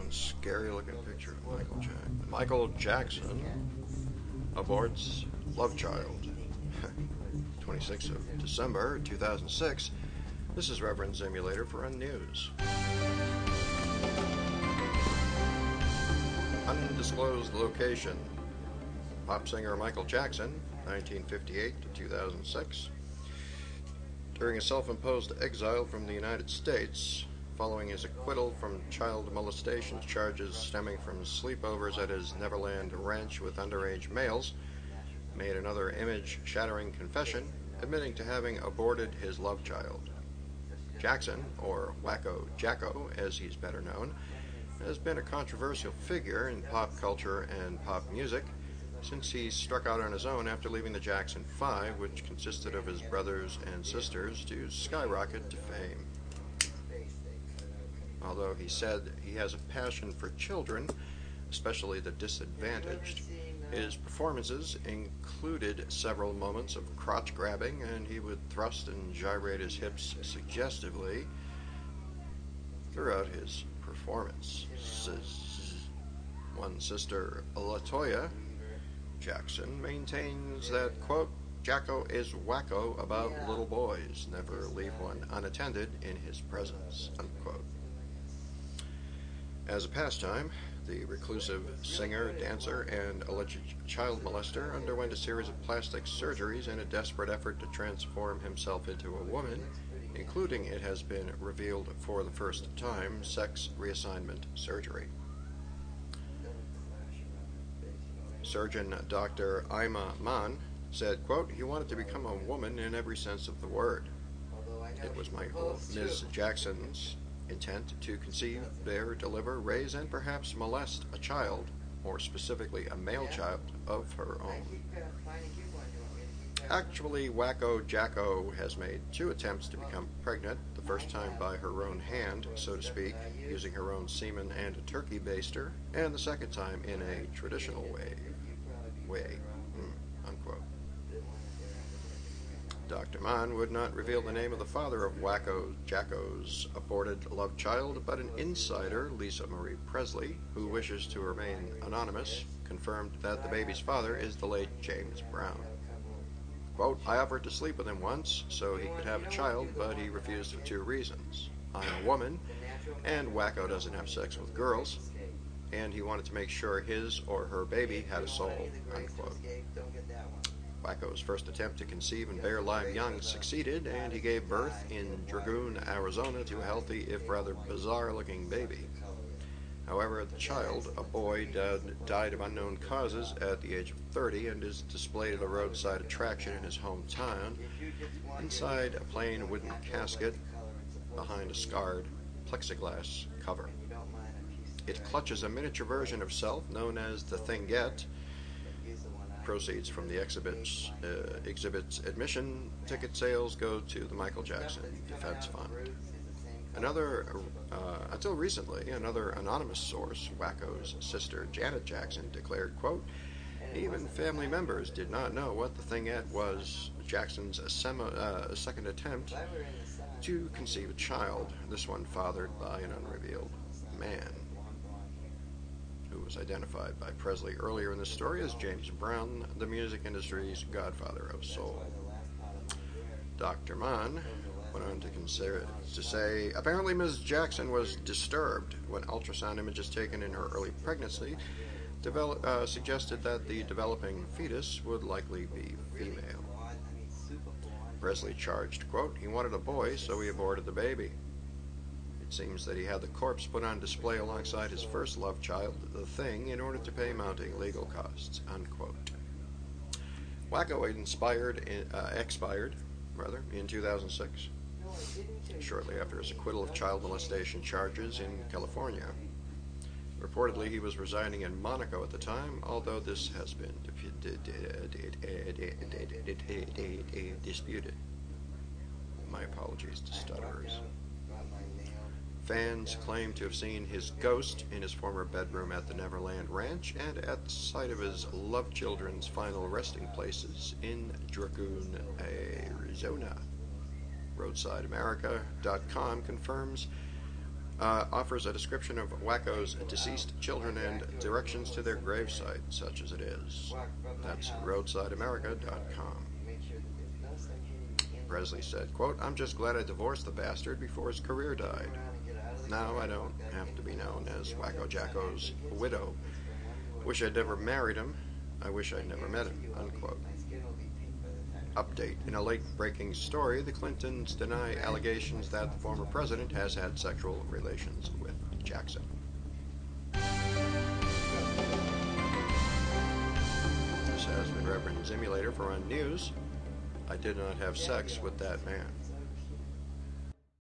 scary looking picture of Michael Jackson. Michael Jackson aborts love child. 26th of December 2006. This is Reverend Simulator for Unnews. Undisclosed location. Pop singer Michael Jackson, 1958 to 2006. During a self-imposed exile from the United States, following his acquittal from child molestation charges stemming from sleepovers at his Neverland Ranch with underage males, made another image-shattering confession, admitting to having aborted his love child. Jackson, or Wacko Jacko as he's better known, has been a controversial figure in pop culture and pop music since he struck out on his own after leaving the Jackson 5, which consisted of his brothers and sisters, to skyrocket to fame. Although he said he has a passion for children, especially the disadvantaged, his performances included several moments of crotch grabbing, and he would thrust and gyrate his hips suggestively throughout his performances. One sister, LaToya Jackson, maintains that, quote, Jacko is wacko about little boys, never leave one unattended in his presence, unquote. As a pastime, the reclusive singer, dancer, and alleged child molester underwent a series of plastic surgeries in a desperate effort to transform himself into a woman, including, it has been revealed for the first time, sex reassignment surgery. Surgeon Dr. Ima Mann said, quote, he wanted to become a woman in every sense of the word. It was Ms. Jackson's intent to conceive, bear, deliver, raise, and perhaps molest a child, or specifically a male child, of her own. Actually, Wacko Jacko has made 2 attempts to become pregnant, the first time by her own hand, so to speak, using her own semen and a turkey baster, and the second time in a traditional way, unquote. Dr. Mann would not reveal the name of the father of Wacko Jacko's aborted love child, but an insider, Lisa Marie Presley, who wishes to remain anonymous, confirmed that the baby's father is the late James Brown. Quote, I offered to sleep with him once so he could have a child, but he refused for 2 reasons. I'm a woman, and Wacko doesn't have sex with girls, and he wanted to make sure his or her baby had a soul, unquote. Wacko's first attempt to conceive and bear live young succeeded, and he gave birth in Dragoon, Arizona, to a healthy, if rather bizarre-looking baby. However, the child, a boy, died of unknown causes at the age of 30 and is displayed at a roadside attraction in his hometown, inside a plain wooden casket behind a scarred plexiglass cover. It clutches a miniature version of self known as the Thingette. Proceeds from the exhibit's admission ticket sales go to the Michael Jackson Defense Fund. Until recently, another anonymous source, Wacko's sister Janet Jackson, declared, quote, even family members did not know what the Thingette was. Jackson's second attempt to conceive a child, this one fathered by an unrevealed man, who was identified by Presley earlier in the story as James Brown, the music industry's godfather of soul. Dr. Mann went on to say, apparently Ms. Jackson was disturbed when ultrasound images taken in her early pregnancy suggested that the developing fetus would likely be female. Presley charged, quote, he wanted a boy, so he aborted the baby. It seems that he had the corpse put on display alongside his first love child, the Thing, in order to pay mounting legal costs, unquote. Wacko expired in 2006, shortly after his acquittal of child molestation charges in California. Reportedly, he was residing in Monaco at the time, although this has been disputed. My apologies to stutterers. Fans claim to have seen his ghost in his former bedroom at the Neverland Ranch and at the site of his love children's final resting places in Dragoon, Arizona. RoadsideAmerica.com confirms offers a description of Wacko's deceased children and directions to their gravesite, such as it is. That's roadsideamerica.com. Presley said, quote, "I'm just glad I divorced the bastard before his career died. Now I don't have to be known as Wacko Jacko's widow. Wish I'd never married him. I wish I'd never met him," unquote. Update. In a late-breaking story, the Clintons deny allegations that the former president has had sexual relations with Jackson. This has been Reverend Zimulator for On News. I did not have sex with that man.